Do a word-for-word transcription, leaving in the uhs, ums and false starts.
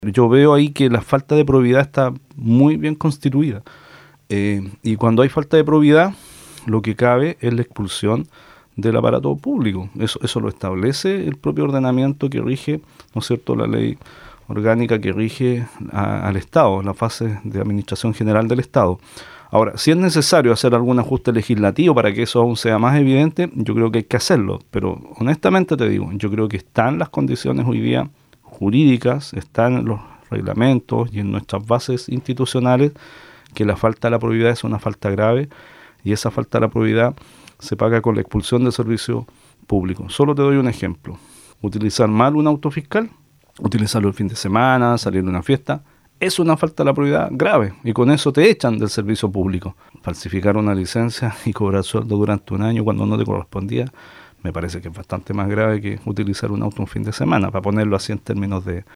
Yo veo ahí que la falta de probidad está muy bien constituida. Eh, y cuando hay falta de probidad, lo que cabe es la expulsión del aparato público. Eso, eso lo establece el propio ordenamiento que rige, ¿no es cierto?, la ley orgánica que rige a, al Estado, la fase de administración general del Estado. Ahora, si es necesario hacer algún ajuste legislativo para que eso aún sea más evidente, yo creo que hay que hacerlo. Pero honestamente te digo, yo creo que están las condiciones hoy día jurídicas, están en los reglamentos y en nuestras bases institucionales, que la falta de la probidad es una falta grave, y esa falta de la probidad se paga con la expulsión del servicio público. Solo te doy un ejemplo. Utilizar mal un auto fiscal, utilizarlo el fin de semana, salir de una fiesta, es una falta de la probidad grave, y con eso te echan del servicio público. Falsificar una licencia y cobrar sueldo durante un año cuando no te correspondía, me parece que es bastante más grave que utilizar un auto un fin de semana, para ponerlo así en términos de,